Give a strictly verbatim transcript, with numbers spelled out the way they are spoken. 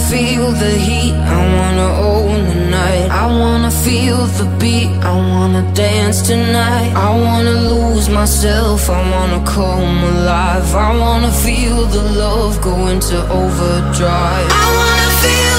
feel the heat, I wanna own the night. I wanna feel the beat, I wanna dance tonight. I wanna lose myself, I wanna come alive. I wanna feel the love go into overdrive. I wanna feel